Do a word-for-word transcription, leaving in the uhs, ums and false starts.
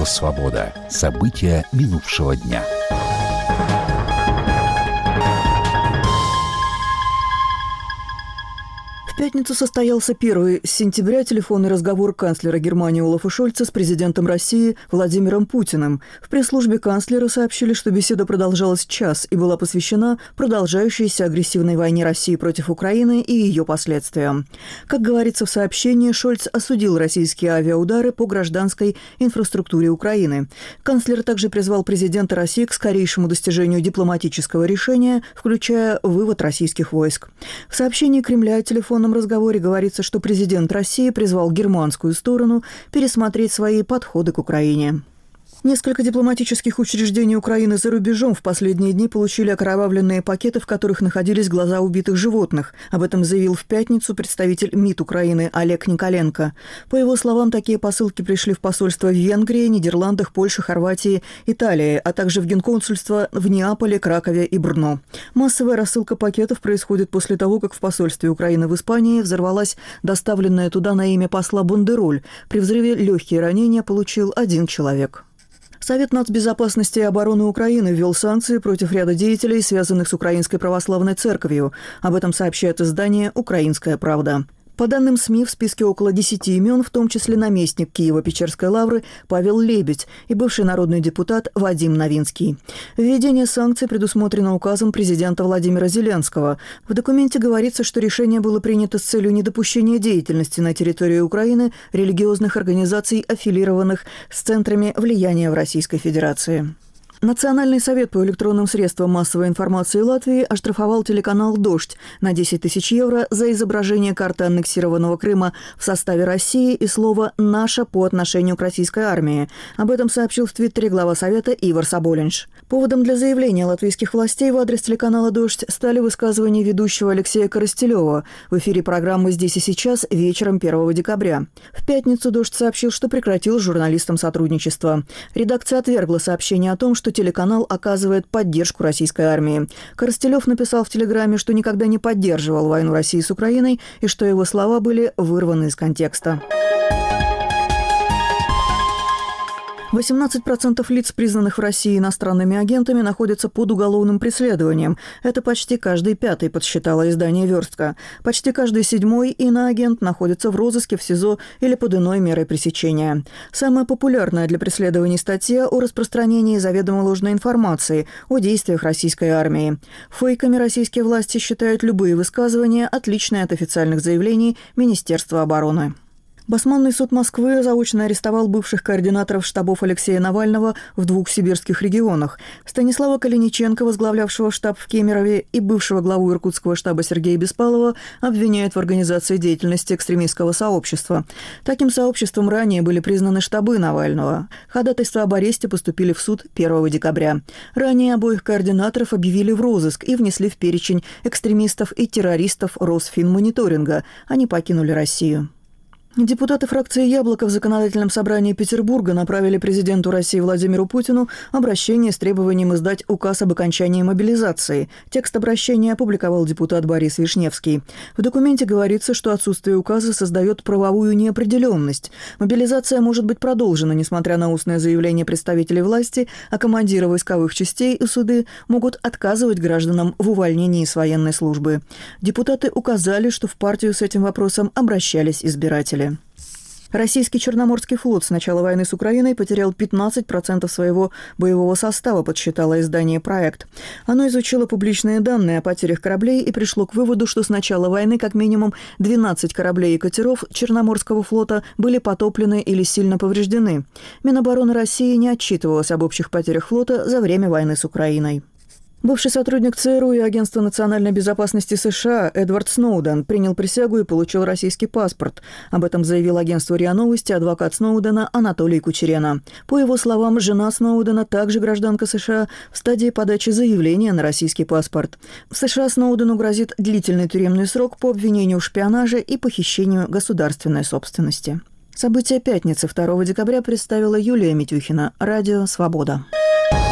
Радио «Свобода». События минувшего дня. В пятницу состоялся первый с сентября телефонный разговор канцлера Германии Олафа Шольца с президентом России Владимиром Путиным. В пресс-службе канцлера сообщили, что беседа продолжалась час и была посвящена продолжающейся агрессивной войне России против Украины и ее последствиям. Как говорится в сообщении, Шольц осудил российские авиаудары по гражданской инфраструктуре Украины. Канцлер также призвал президента России к скорейшему достижению дипломатического решения, включая вывод российских войск. В сообщении Кремля о телефонном В разговоре говорится, что президент России призвал германскую сторону пересмотреть свои подходы к Украине. Несколько дипломатических учреждений Украины за рубежом в последние дни получили окровавленные пакеты, в которых находились глаза убитых животных. Об этом заявил в пятницу представитель МИД Украины Олег Николенко. По его словам, такие посылки пришли в посольства в Венгрии, Нидерландах, Польше, Хорватии, Италии, а также в генконсульства в Неаполе, Кракове и Брно. Массовая рассылка пакетов происходит после того, как в посольстве Украины в Испании взорвалась доставленная туда на имя посла бандероль. При взрыве легкие ранения получил один человек. Совет нацбезопасности и обороны Украины ввел санкции против ряда деятелей, связанных с Украинской православной церковью. Об этом сообщает издание «Украинская правда». По данным СМИ, в списке около десяти имен, в том числе наместник Киево-Печерской лавры Павел Лебедь и бывший народный депутат Вадим Новинский. Введение санкций предусмотрено указом президента Владимира Зеленского. В документе говорится, что решение было принято с целью недопущения деятельности на территории Украины религиозных организаций, аффилированных с центрами влияния в Российской Федерации. Национальный совет по электронным средствам массовой информации Латвии оштрафовал телеканал «Дождь» на десять тысяч евро за изображение карты аннексированного Крыма в составе России и слово «наша» по отношению к российской армии. Об этом сообщил в Твиттере глава совета Ивар Соболинш. Поводом для заявления латвийских властей в адрес телеканала «Дождь» стали высказывания ведущего Алексея Коростелева в эфире программы «Здесь и сейчас» вечером первого декабря. В пятницу «Дождь» сообщил, что прекратил с журналистом сотрудничество. Редакция отвергла сообщение о том, что телеканал оказывает поддержку российской армии. Коростелев написал в Телеграме, что никогда не поддерживал войну России с Украиной и что его слова были вырваны из контекста. восемнадцать процентов лиц, признанных в России иностранными агентами, находятся под уголовным преследованием. Это почти каждый пятый, подсчитало издание «Верстка». Почти каждый седьмой иноагент находится в розыске, в СИЗО или под иной мерой пресечения. Самая популярная для преследований статья о распространении заведомо ложной информации о действиях российской армии. Фейками российские власти считают любые высказывания, отличные от официальных заявлений Министерства обороны. Басманный суд Москвы заочно арестовал бывших координаторов штабов Алексея Навального в двух сибирских регионах. Станислава Калиниченко, возглавлявшего штаб в Кемерове, и бывшего главу иркутского штаба Сергея Беспалова обвиняют в организации деятельности экстремистского сообщества. Таким сообществом ранее были признаны штабы Навального. Ходатайства об аресте поступили в суд первого декабря. Ранее обоих координаторов объявили в розыск и внесли в перечень экстремистов и террористов Росфинмониторинга. Они покинули Россию. Депутаты фракции «Яблоко» в Законодательном собрании Петербурга направили президенту России Владимиру Путину обращение с требованием издать указ об окончании мобилизации. Текст обращения опубликовал депутат Борис Вишневский. В документе говорится, что отсутствие указа создает правовую неопределенность. Мобилизация может быть продолжена, несмотря на устное заявление представителей власти, а командиры войсковых частей и суды могут отказывать гражданам в увольнении с военной службы. Депутаты указали, что в партию с этим вопросом обращались избиратели. Российский Черноморский флот с начала войны с Украиной потерял пятнадцать процентов своего боевого состава, подсчитало издание «Проект». Оно изучило публичные данные о потерях кораблей и пришло к выводу, что с начала войны как минимум двенадцать кораблей и катеров Черноморского флота были потоплены или сильно повреждены. Минобороны России не отчитывалось об общих потерях флота за время войны с Украиной. Бывший сотрудник ЦРУ и Агентства национальной безопасности США Эдвард Сноуден принял присягу и получил российский паспорт. Об этом заявил агентству РИА Новости адвокат Сноудена Анатолий Кучерена. По его словам, жена Сноудена, также гражданка США, в стадии подачи заявления на российский паспорт. В США Сноудену грозит длительный тюремный срок по обвинению в шпионаже и похищению государственной собственности. События пятницы второго декабря представила Юлия Митюхина. Радио «Свобода».